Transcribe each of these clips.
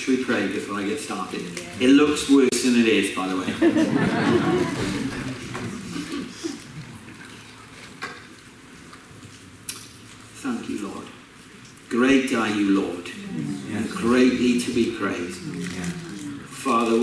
Should we pray before I get started? It looks worse than it is, by the way. Thank you, Lord. Great are you, Lord, and greatly to be praised. Father,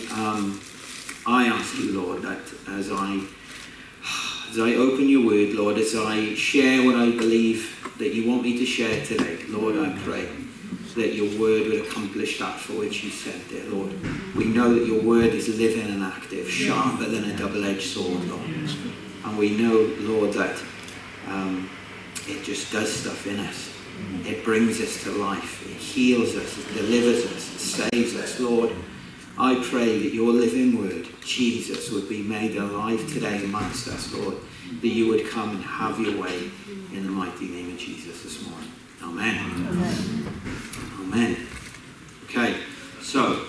I ask you, Lord, that as I open your word, Lord, as I share what I believe that you want me to share today, Lord, I pray that your word will accomplish that for which you sent it, Lord. We know that your word is living and active, sharper than a double-edged sword, Lord. And we know, Lord, that it just does stuff in us. It brings us to life. It heals us. It delivers us. It saves us. Lord, I pray that your living word, Jesus, would be made alive today amongst us, Lord. That you would come and have your way in the mighty name of Jesus this morning. Amen. Amen. Amen. Okay, so,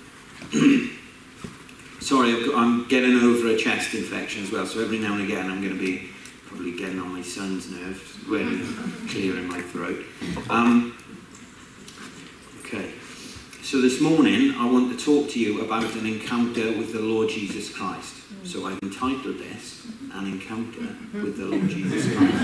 sorry, I'm getting over a chest infection as well, so every now and again I'm going to be probably getting on my son's nerves, really clearing my throat. Okay, so this morning I want to talk to you about an encounter with the Lord Jesus Christ. So I've entitled this, An Encounter with the Lord Jesus Christ.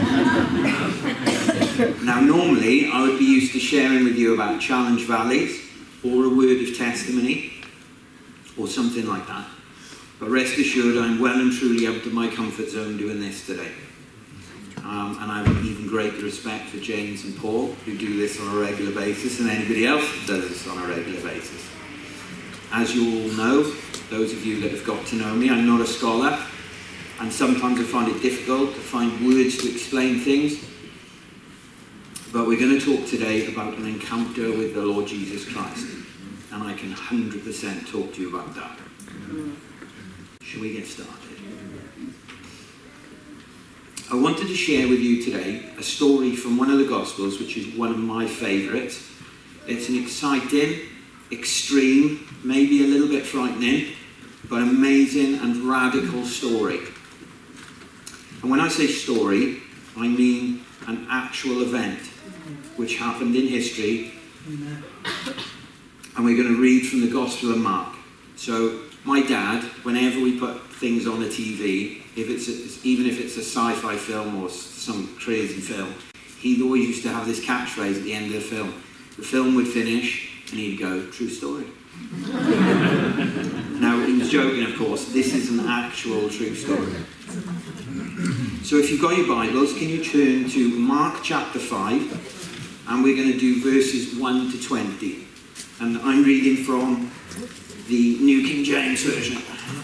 Now normally I would be used to sharing with you about challenge valleys or a word of testimony or something like that. But rest assured I'm well and truly out of my comfort zone doing this today. And I have an even greater respect for James and Paul, who do this on a regular basis, and anybody else that does this on a regular basis. As you all know, those of you that have got to know me, I'm not a scholar, and sometimes I find it difficult to find words to explain things. But we're going to talk today about an encounter with the Lord Jesus Christ, and I can 100% talk to you about that. Shall we get started? I wanted to share with you today a story from one of the Gospels, which is one of my favourites. It's an exciting, extreme, maybe a little bit frightening, but amazing and radical story. And when I say story, I mean an actual event which happened in history. And we're going to read from the Gospel of Mark. So my dad, whenever we put things on the TV, even if it's a sci-fi film or some crazy film, he always used to have this catchphrase at the end of the film. The film would finish and he'd go, "True story." Now, he was joking, of course. This is an actual true story. So if you've got your Bibles, can you turn to Mark chapter 5, and we're going to do verses 1 to 20. And I'm reading from the New King James Version.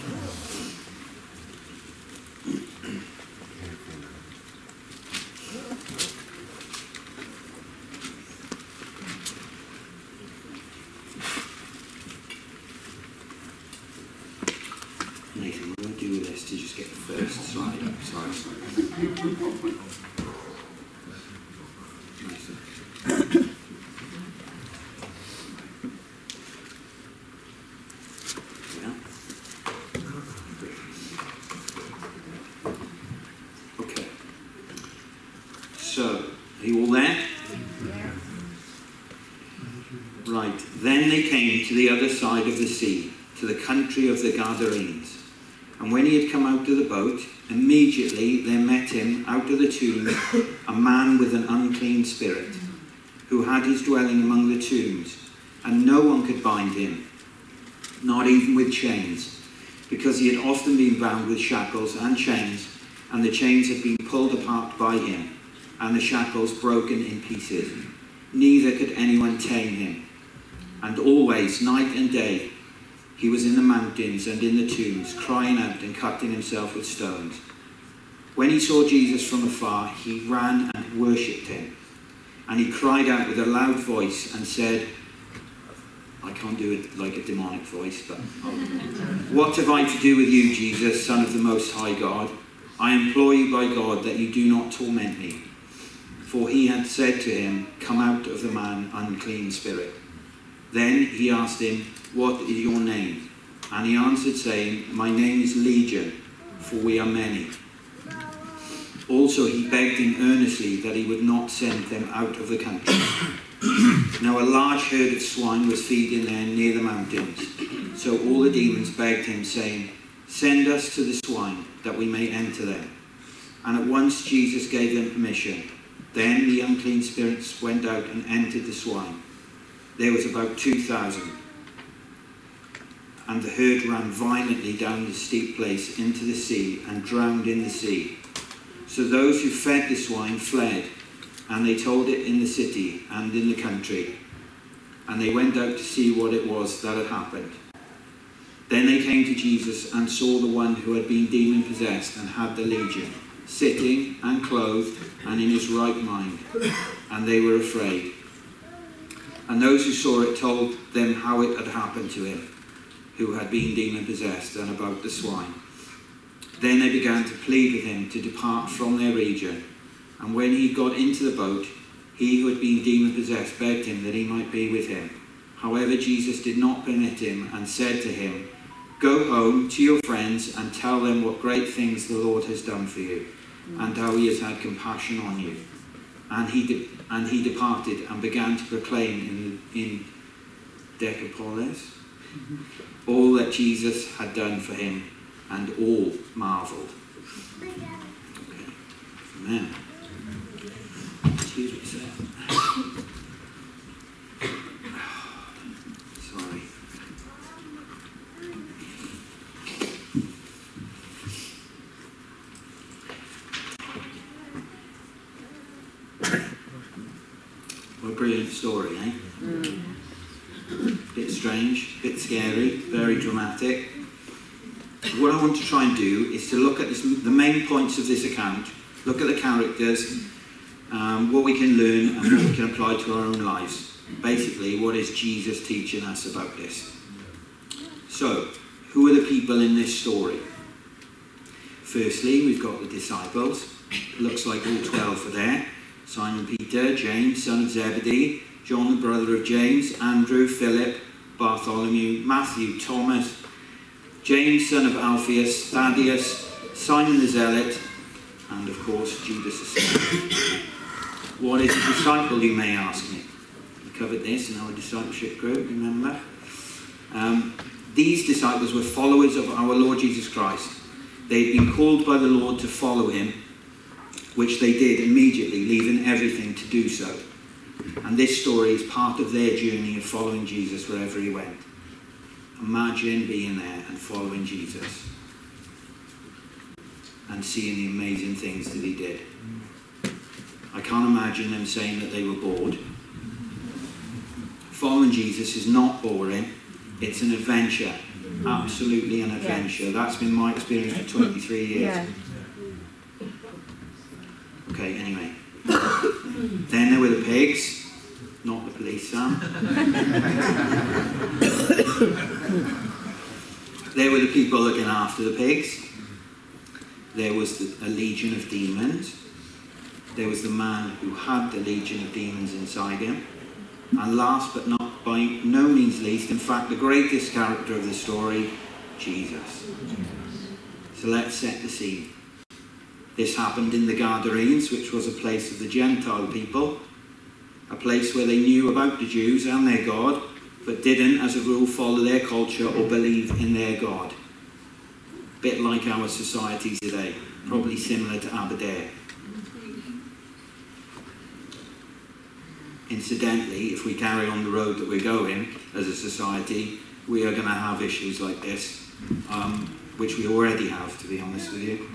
Nathan, what do I do with this to just get the first slide up? Sorry. Okay. So, are you all there? Right. Then they came to the other side of the sea, to the country of the Gadarenes. And when he had come out of the boat, immediately there met him out of the tomb a man with an unclean spirit, who had his dwelling among the tombs, and no one could bind him, not even with chains, because he had often been bound with shackles and chains, and the chains had been pulled apart by him, and the shackles broken in pieces. Neither could anyone tame him. And always, night and day, he was in the mountains and in the tombs, crying out and cutting himself with stones. When he saw Jesus from afar, he ran and worshipped him. And he cried out with a loud voice and said, I can't do it like a demonic voice, but what have I to do with you, Jesus, Son of the Most High God? I implore you by God that you do not torment me. For he had said to him, come out of the man, unclean spirit. Then he asked him, what is your name? And he answered, saying, my name is Legion, for we are many. Also he begged him earnestly that he would not send them out of the country. Now a large herd of swine was feeding there near the mountains. So all the demons begged him, saying, "Send us to the swine, that we may enter them." And at once Jesus gave them permission. Then the unclean spirits went out and entered the swine. There was about 2,000. And the herd ran violently down the steep place into the sea and drowned in the sea. So those who fed the swine fled, and they told it in the city and in the country. And they went out to see what it was that had happened. Then they came to Jesus and saw the one who had been demon-possessed and had the legion, sitting and clothed and in his right mind, and they were afraid. And those who saw it told them how it had happened to him, who had been demon-possessed, and about the swine. Then they began to plead with him to depart from their region. And when he got into the boat, he who had been demon-possessed begged him that he might be with him. However, Jesus did not permit him, and said to him, "Go home to your friends and tell them what great things the Lord has done for you, and how he has had compassion on you." And he departed and began to proclaim in Decapolis all that Jesus had done for him, and all marveled. Okay. Amen. Excuse me, sir. Sorry. What a brilliant story, eh? Bit strange, bit scary, very dramatic. What I want to try and do is to look at the main points of this account, look at the characters, what we can learn and what we can apply to our own lives. Basically, what is Jesus teaching us about this? So, who are the people in this story? Firstly, we've got the disciples. It looks like all 12 are there. Simon Peter, James, son of Zebedee, John, the brother of James, Andrew, Philip, Bartholomew, Matthew, Thomas, James, son of Alphaeus, Thaddeus, Simon the Zealot, and of course, Judas Iscariot. What is a disciple, you may ask me? We covered this in our discipleship group, remember? These disciples were followers of our Lord Jesus Christ. They'd been called by the Lord to follow him, which they did immediately, leaving everything to do so. And this story is part of their journey of following Jesus wherever he went. Imagine being there and following Jesus and seeing the amazing things that he did. I can't imagine them saying that they were bored. Following Jesus is not boring. It's an adventure. Absolutely an adventure. Yes. That's been my experience for 23 years. Yeah. Okay, anyway. Then there were the pigs. Not the police, Sam. There were the people looking after the pigs. There was a legion of demons. There was the man who had the legion of demons inside him. And last but not by no means least, in fact, the greatest character of the story, Jesus. So let's set the scene. This happened in the Gadarenes, which was a place of the Gentile people, a place where they knew about the Jews and their God, but didn't, as a rule, follow their culture or believe in their God. A bit like our society today, probably similar to Aberdare. Incidentally, if we carry on the road that we're going as a society, we are going to have issues like this, which we already have, to be honest with you.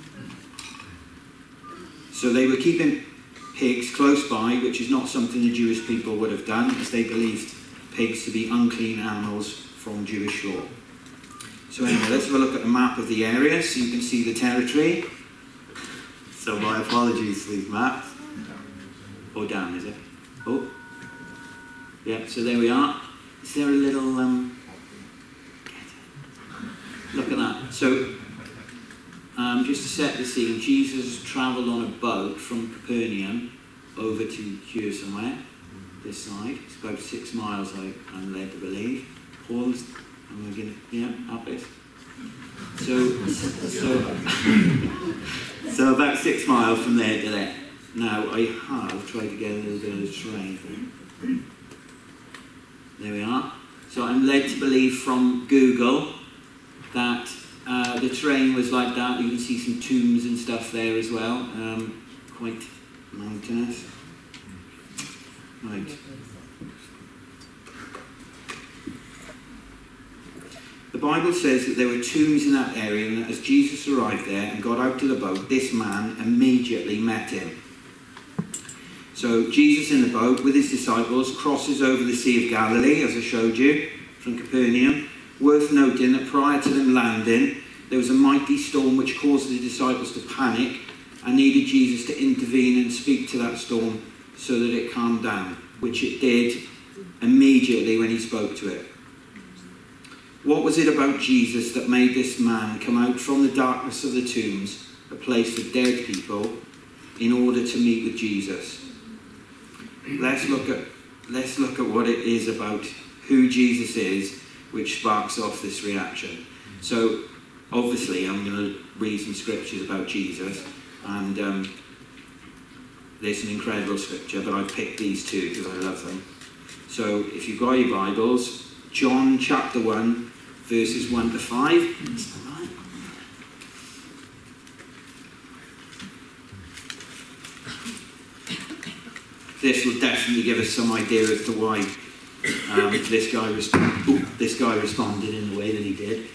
So they were keeping pigs close by, which is not something the Jewish people would have done, as they believed pigs to be unclean animals from Jewish law. So anyway, let's have a look at the map of the area so you can see the territory. So my apologies for these maps. Or down, is it? Oh. Yeah, so there we are. Is there a little... Look at that. So, just to set the scene, Jesus travelled on a boat from Capernaum over to here somewhere, this side. It's about 6 miles, I'm led to believe. Paul's, and we're going to, yeah, up it. So about 6 miles from there to there. Now, I have tried to get a little bit of the terrain. There we are. So I'm led to believe from Google that the terrain was like that. You can see some tombs and stuff there as well. Quite mountainous. Right. The Bible says that there were tombs in that area, and that as Jesus arrived there and got out to the boat, this man immediately met him. So Jesus in the boat with his disciples crosses over the Sea of Galilee, as I showed you, from Capernaum. Worth noting that prior to them landing, there was a mighty storm which caused the disciples to panic and needed Jesus to intervene and speak to that storm so that it calmed down, which it did immediately when he spoke to it. What was it about Jesus that made this man come out from the darkness of the tombs, a place for dead people, in order to meet with Jesus? Let's look at what it is about who Jesus is, which sparks off this reaction. So, obviously, I'm going to read some scriptures about Jesus, and there's some incredible scripture, but I've picked these two because I love them. So, if you've got your Bibles, John chapter 1, verses 1 to 5. This will definitely give us some idea as to why this guy responded in the way that he did.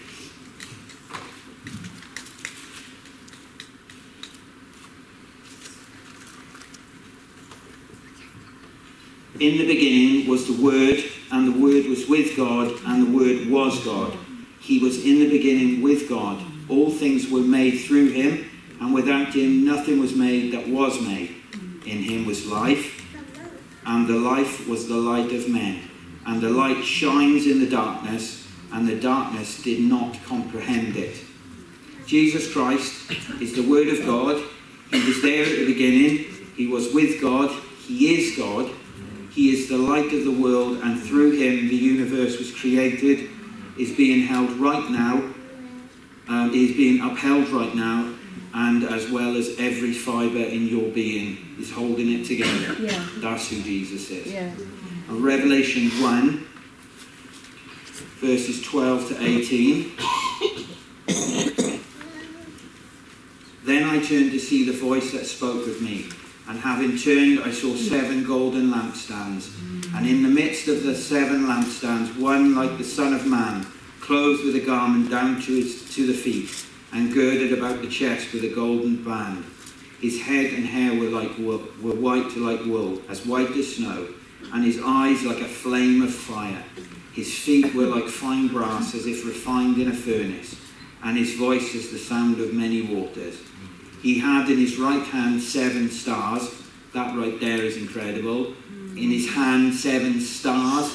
In the beginning was the Word, and the Word was with God, and the Word was God. He was in the beginning with God. All things were made through him, and without him nothing was made that was made. In him was life, and the life was the light of men. And the light shines in the darkness, and the darkness did not comprehend it. Jesus Christ is the Word of God. He was there at the beginning. He was with God. He is God. He is the light of the world, and through him the universe was created, is being held right now, is being upheld right now, and as well as every fibre in your being is holding it together. Yeah. That's who Jesus is. Yeah. And Revelation 1, verses 12 to 18. Then I turned to see the voice that spoke with me, and having turned I saw 7 golden lampstands, and in the midst of the 7 lampstands one like the Son of Man, clothed with a garment down to the feet, and girded about the chest with a golden band. His head and hair were white like wool, as white as snow, and his eyes like a flame of fire. His feet were like fine brass, as if refined in a furnace, and his voice as the sound of many waters. He had in his right hand 7 stars. That right there is incredible. In his hand 7 stars.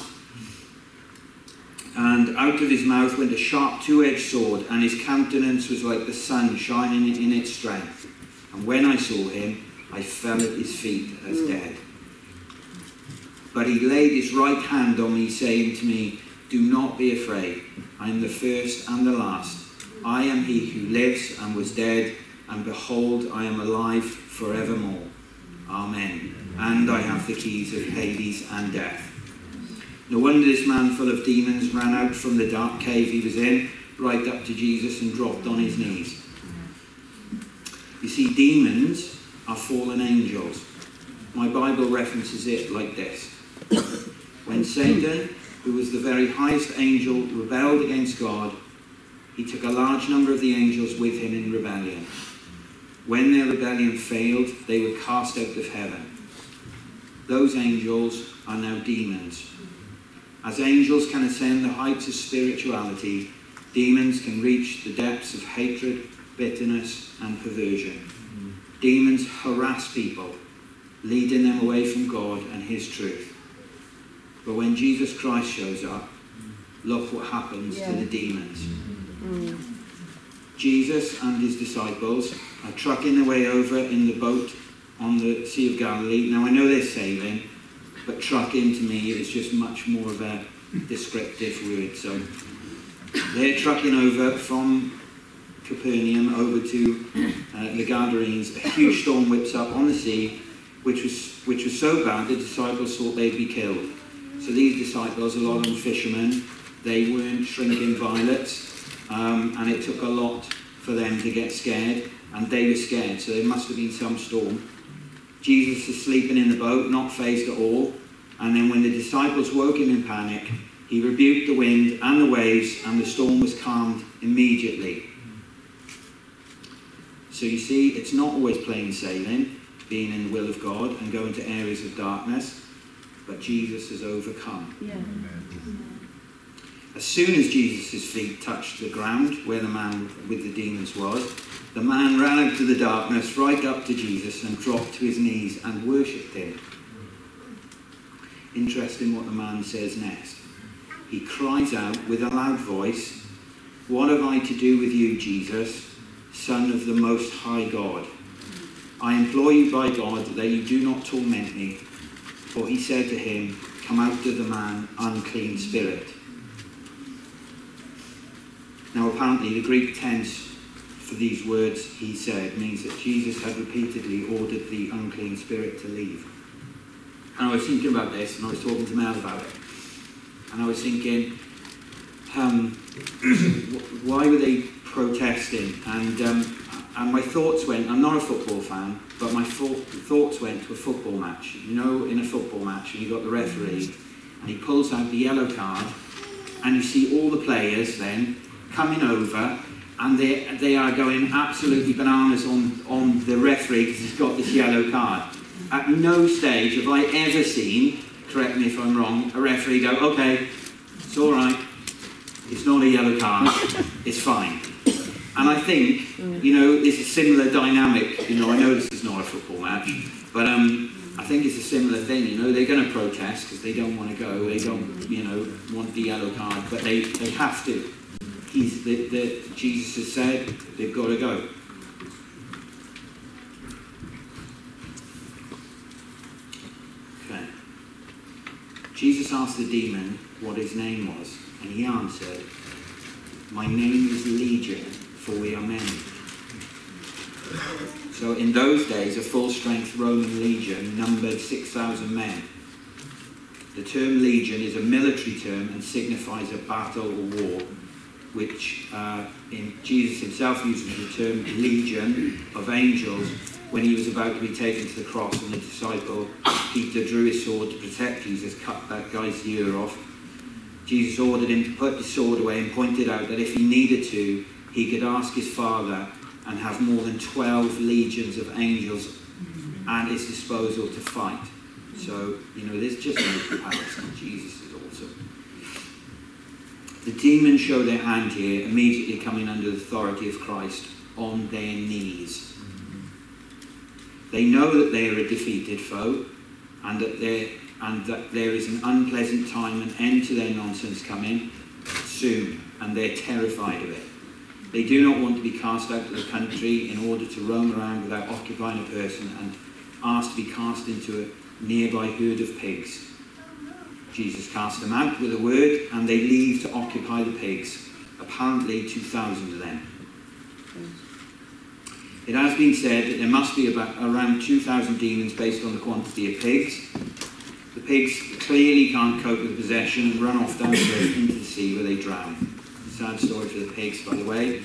And out of his mouth went a sharp 2-edged sword, and his countenance was like the sun shining in its strength. And when I saw him, I fell at his feet as dead. But he laid his right hand on me, saying to me, "Do not be afraid. I am the first and the last. I am he who lives and was dead, and behold, I am alive forevermore. Amen. And I have the keys of Hades and death." No wonder this man full of demons ran out from the dark cave he was in, right up to Jesus and dropped on his knees. You see, demons are fallen angels. My Bible references it like this. When Satan, who was the very highest angel, rebelled against God, he took a large number of the angels with him in rebellion. When their rebellion failed, they were cast out of heaven. Those angels are now demons. As angels can ascend the heights of spirituality, demons can reach the depths of hatred, bitterness, and perversion. Demons harass people, leading them away from God and his truth. But when Jesus Christ shows up, look what happens to the demons. Jesus and his disciples are trucking their way over in the boat on the Sea of Galilee. Now I know they're sailing, but trucking to me is just much more of a descriptive word. So they're trucking over from Capernaum over to the Gadarenes. A huge storm whips up on the sea, which was so bad the disciples thought they'd be killed. So these disciples, a lot of them fishermen, they weren't shrinking violets, and it took a lot for them to get scared, and they were scared, so there must have been some storm. Jesus is sleeping in the boat, not fazed at all, and then when the disciples woke him in panic, he rebuked the wind and the waves, and the storm was calmed immediately. So you see, it's not always plain sailing, being in the will of God and going to areas of darkness, but Jesus has overcome. Yeah. As soon as Jesus' feet touched the ground where the man with the demons was, the man ran out of the darkness right up to Jesus and dropped to his knees and worshipped him. Interesting what the man says next. He cries out with a loud voice, "What have I to do with you, Jesus, Son of the Most High God? I implore you by God that you do not torment me." For he said to him, "Come out of the man, unclean spirit." Now apparently the Greek tense for these words "he said" means that Jesus had repeatedly ordered the unclean spirit to leave. And I was thinking about this, and I was talking to Mel about it. And I was thinking, why were they protesting? And my thoughts went, I'm not a football fan, but my thoughts went to a football match. You know, in a football match, and you've got the referee, and he pulls out the yellow card, and you see all the players then coming over, and they are going absolutely bananas on the referee because he's got this yellow card. At no stage have I ever seen, correct me if I'm wrong, a referee go, "Okay, it's all right, it's not a yellow card, it's fine." And I think, you know, it's a similar dynamic. You know, I know this is not a football match, but I think it's a similar thing. You know, they're going to protest because they don't want to go. They don't, you know, want the yellow card, but they have to. Jesus has said they've got to go. Okay. Jesus asked the demon what his name was, and he answered, "My name is Legion, for we are many." So in those days, a full-strength Roman legion numbered 6,000 men. The term legion is a military term and signifies a battle or war, which Jesus himself uses the term legion of angels when he was about to be taken to the cross, and the disciple Peter drew his sword to protect Jesus, cut that guy's ear off. Jesus ordered him to put his sword away and pointed out that if he needed to, he could ask his Father and have more than 12 legions of angels at his disposal to fight. So, you know, there's just no comparison. Jesus is awesome. The demons show their hand here, immediately coming under the authority of Christ on their knees. They know that they are a defeated foe, and that there is an unpleasant time and end to their nonsense coming soon, and they're terrified of it. They do not want to be cast out of the country in order to roam around without occupying a person and asked to be cast into a nearby herd of pigs. Jesus cast them out with a word, and they leave to occupy the pigs, apparently 2,000 of them. It has been said that there must be around 2,000 demons based on the quantity of pigs. The pigs clearly can't cope with possession and run off down the river into the sea where they drown. Sad story for the pigs, by the way.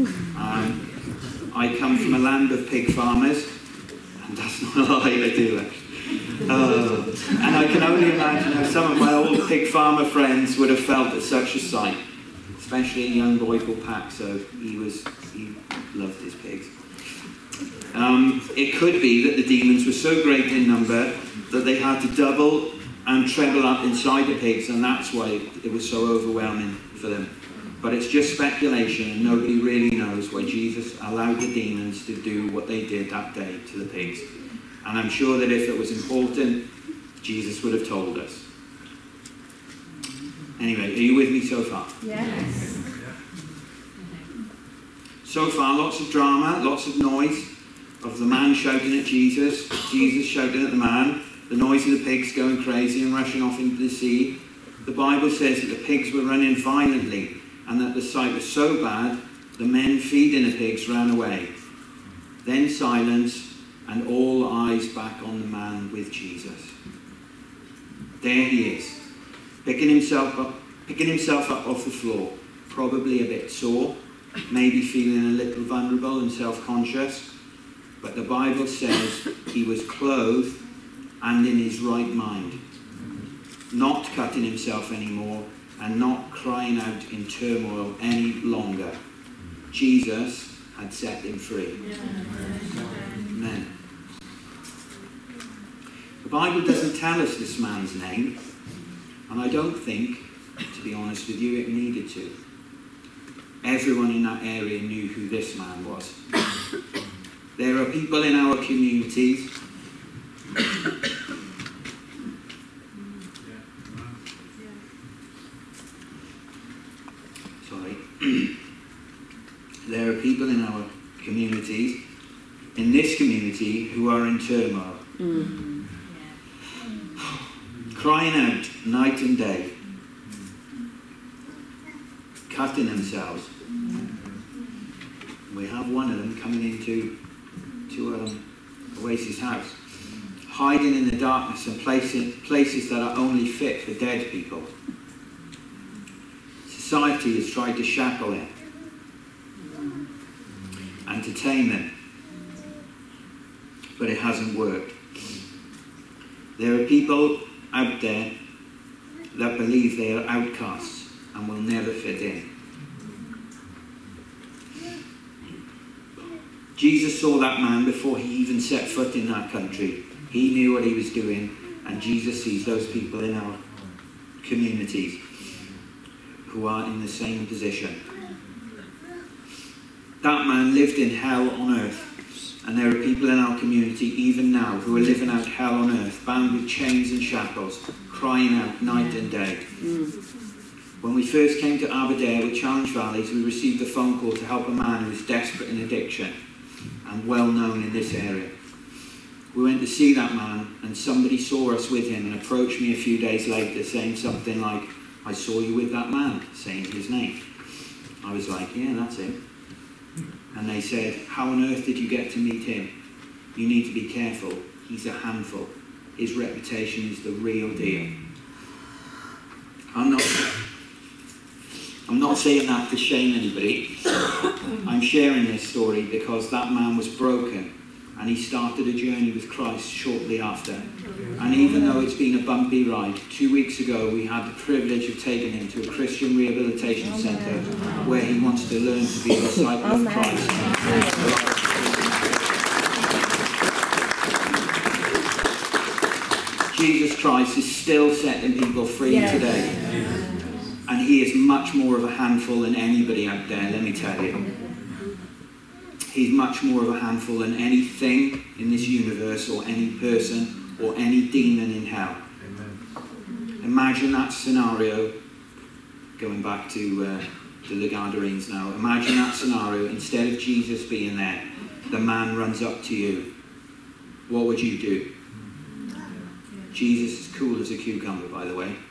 I come from a land of pig farmers, and that's not a lie, I do it. And I can only imagine how some of my old pig farmer friends would have felt at such a sight, especially a young boy called Paxo. He loved his pigs. It could be that the demons were so great in number that they had to double and treble up inside the pigs, and that's why it was so overwhelming for them. But it's just speculation, and nobody really knows why Jesus allowed the demons to do what they did that day to the pigs. And I'm sure that if it was important, Jesus would have told us. Anyway, are you with me so far? Yes. So far, lots of drama, lots of noise of the man shouting at Jesus, Jesus shouting at the man, the noise of the pigs going crazy and rushing off into the sea. The Bible says that the pigs were running violently, and that the sight was so bad, the men feeding the pigs ran away. Then silence, and all eyes back on the man with Jesus. There he is, picking himself up off the floor, probably a bit sore, maybe feeling a little vulnerable and self-conscious, but the Bible says he was clothed and in his right mind, not cutting himself anymore and not crying out in turmoil any longer. Jesus had set him free. Amen. The Bible doesn't tell us this man's name, and I don't think, to be honest with you, it needed to. Everyone in that area knew who this man was. There are people in our communities there are people in our communities, in this community, who are in turmoil. Crying out night and day, cutting themselves. We have one of them coming into Oasis House, hiding in the darkness and places that are only fit for dead people. Society has tried to shackle him and to tame him, but it hasn't worked. There are people out there that believe they are outcasts and will never fit in. Jesus saw that man before he even set foot in that country. He knew what he was doing, and Jesus sees those people in our communities who are in the same position. That man lived in hell on earth, and there are people in our community even now who are living out hell on earth, bound with chains and shackles, crying out night and day. When we first came to Aberdare with Challenge Valleys, we received a phone call to help a man who was desperate in addiction and well known in this area. We went to see that man, and somebody saw us with him and approached me a few days later saying something like, "I saw you with that man," saying his name. I was like, "Yeah, that's him." And they said, "How on earth did you get to meet him? You need to be careful. He's a handful. His reputation is the real deal." I'm not saying that to shame anybody. I'm sharing this story because that man was broken and he started a journey with Christ shortly after. And even though it's been a bumpy ride, 2 weeks ago we had the privilege of taking him to a Christian rehabilitation centre where he wants to learn to be a disciple of Christ. Jesus Christ is still setting people free today. And he is much more of a handful than anybody out there, let me tell you. He's much more of a handful than anything in this universe or any person or any demon in hell. Amen. Imagine that scenario, going back to the Gadarenes now. Imagine that scenario, instead of Jesus being there, the man runs up to you. What would you do? Jesus is cool as a cucumber, by the way.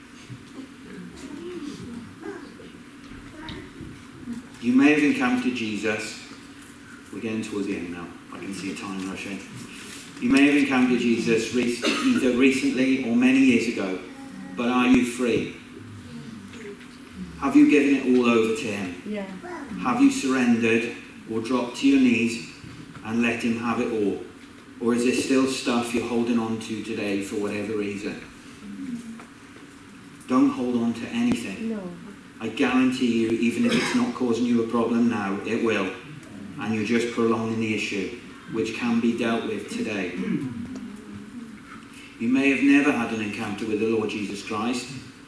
You may have encountered Jesus. We're getting towards the end now. I can see a time rushing. You may have encountered Jesus either recently or many years ago, but are you free? Have you given it all over to him? Yeah. Have you surrendered or dropped to your knees and let him have it all? Or is there still stuff you're holding on to today for whatever reason? Don't hold on to anything. No. I guarantee you, even if it's not causing you a problem now, it will. And you're just prolonging the issue, which can be dealt with today. You may have never had an encounter with the Lord Jesus Christ.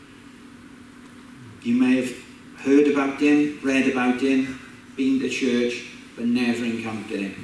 You may have heard about him, read about him, been to church, but never encountered him.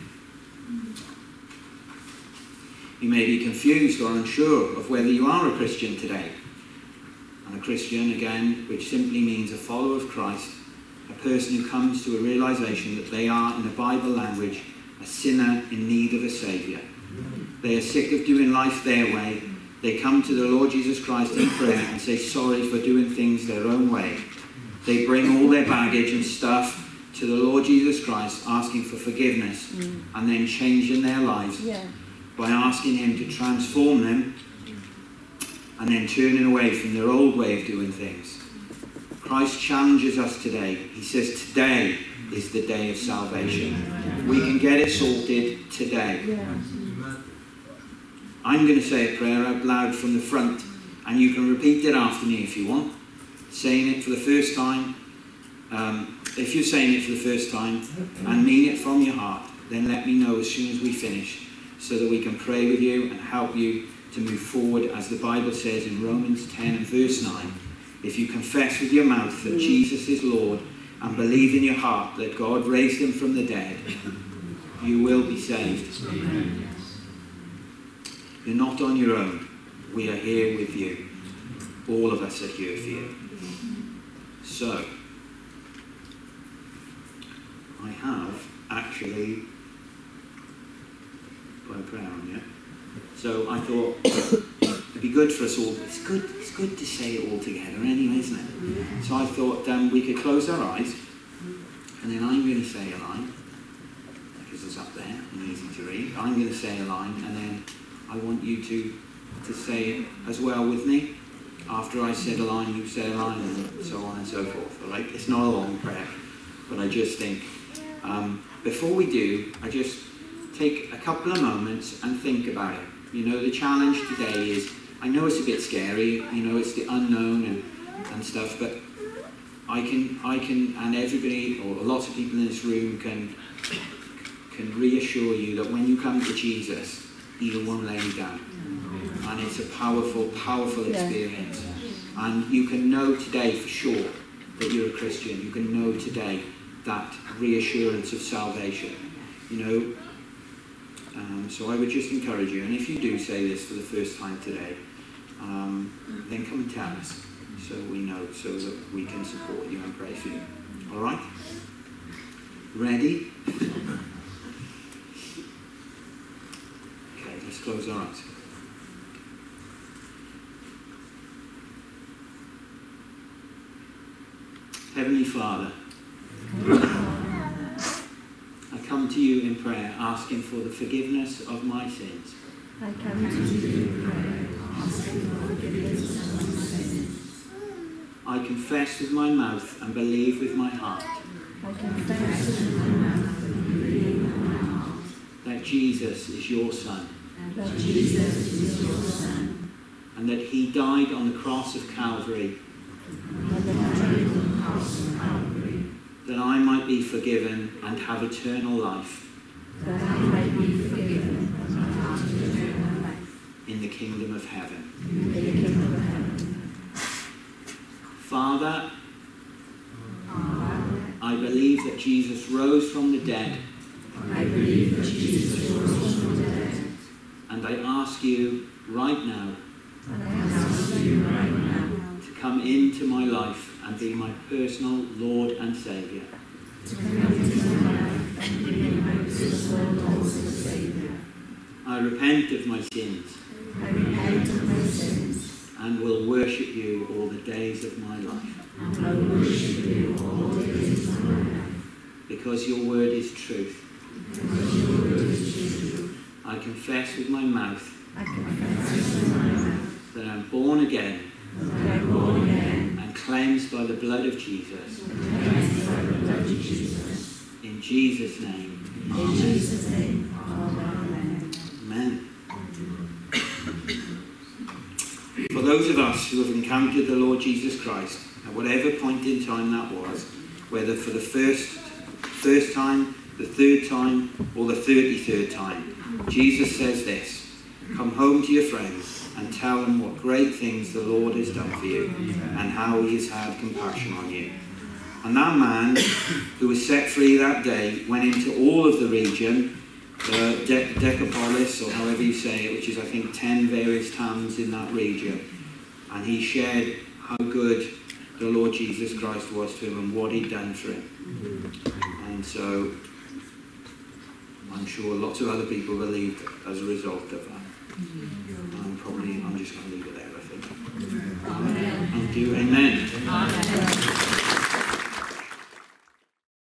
You may be confused or unsure of whether you are a Christian today. And a Christian, again, which simply means a follower of Christ, a person who comes to a realization that they are, in the Bible language, a sinner in need of a saviour. They are sick of doing life their way. They come to the Lord Jesus Christ in prayer and say sorry for doing things their own way. They bring all their baggage and stuff to the Lord Jesus Christ, asking for forgiveness and then changing their lives. Yeah. by asking him to transform them and then turning away from their old way of doing things. Christ challenges us today. He says today is the day of salvation. We can get it sorted today. I'm going to say a prayer out loud from the front, and you can repeat it after me if you want. Saying it for the first time. If you're saying it for the first time and mean it from your heart, then let me know as soon as we finish, so that we can pray with you and help you to move forward, as the Bible says in Romans 10 and verse 9. If you confess with your mouth that Jesus is Lord and believe in your heart that God raised him from the dead, you will be saved. You're not on your own. We are here with you. All of us are here for you. So, I have actually got a prayer on you. So I thought it'd be good for us all. It's good to say it all together anyway, isn't it? So I thought we could close our eyes, and then I'm going to say a line, because it's up there and easy to read. I'm going to say a line, and then I want you to say it as well with me. After I said a line, you say a line, and so on and so forth. All right? It's not a long prayer, but I just think before we do, I just take a couple of moments and think about it. You know, the challenge today is, I know it's a bit scary, you know, it's the unknown and stuff, but I can, and everybody, or lots of people in this room can reassure you that when you come to Jesus, he won't let you down. And it's a powerful, powerful experience. And you can know today for sure that you're a Christian. You can know today that reassurance of salvation. You know, so I would just encourage you, and if you do say this for the first time today, then come and tell us, so we know, so that we can support you and pray for you. All right? Ready? Okay, let's close our eyes. Heavenly Father, I come to you in prayer, asking for the forgiveness of my sins. I come to you in prayer, asking for forgiveness of my sins. I confess with my mouth and believe with my heart. I confess with my mouth and believe with my heart that Jesus is your Son. that Jesus is your Son. And that he died on the cross of Calvary. And that he died on the cross of Calvary. That I might be forgiven and have eternal life. That I might be forgiven and have eternal life. In the kingdom of heaven. In the kingdom of heaven. Father, I believe that Jesus rose from the dead. I believe that Jesus rose from the dead. And I ask you right now And I ask you right now to come into my life and be my personal Lord and Saviour. to come into my life and be my personal Lord and Saviour. I repent of my sins I repent of my sins and will worship you all the days of my life. and I worship you all the days of my life. Because your word is truth. Because your word is true. I confess with my mouth I confess with my mouth that I'm born again that I am born again and cleansed by the blood of Jesus. and cleansed by the blood of Jesus. In Jesus' name. In Jesus' name, amen. Amen. For those of us who have encountered the Lord Jesus Christ, at whatever point in time that was, whether for the first time, the third time, or the 33rd time, Jesus says this: come home to your friends and tell them what great things the Lord has done for you and how he has had compassion on you. And that man who was set free that day went into all of the region, Decapolis, or however you say it, which is I think 10 various towns in that region, and he shared how good the Lord Jesus Christ was to him and what he'd done for him. And so I'm sure lots of other people believed as a result of that. I'm just going to leave it there, I think. Amen. Thank you. Amen. Amen.